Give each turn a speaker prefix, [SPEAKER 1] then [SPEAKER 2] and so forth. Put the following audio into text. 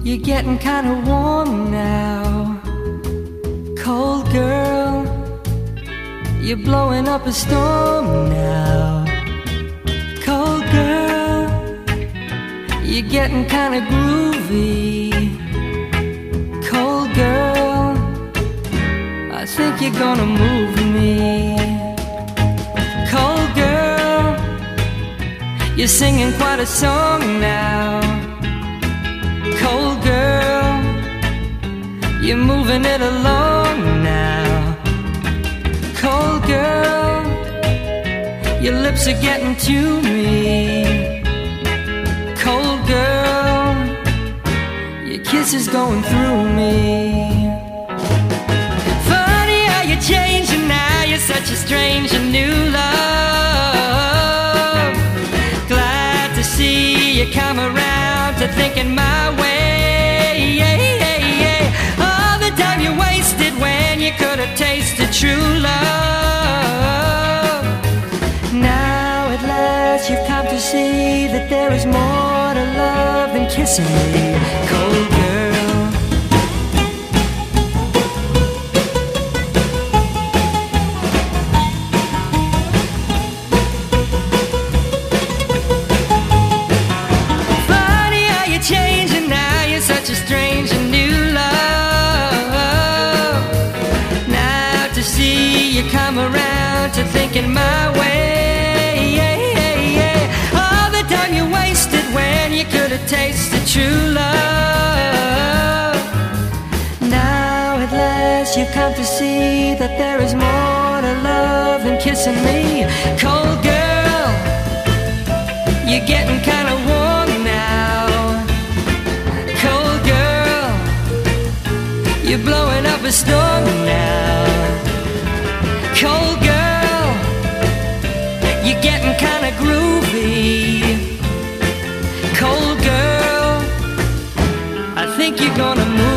[SPEAKER 1] You're getting kinda warm now. Cold girl, you're blowing up a storm now. Cold girl, you're getting kinda groovy. Cold girl, I think you're gonna move me. Cold girl, you're singing quite a song now. Cold girl, you're moving it along now. Cold girl, your lips are getting to me. Cold girl, your kiss is going through me. Funny how you're changing now. You're such a strange and new love. Glad to see you come around to thinking my way. All the time you wasted when you could have tasted true love. Now at last you've come to see that there is more to love than kissing me, cold girl. Funny how you're changing now. You're such a strange and new love. Now to see you come around to thinking my way. All the time you wasted when you could have tasted true love. Now at last you've come to see that there is more to love than kissing me, cold girl. You're getting kinda warm now. Cold girl, you're blowing up a storm now. Cold girl, you're getting kinda groovy. Cold girl, I think you're gonna move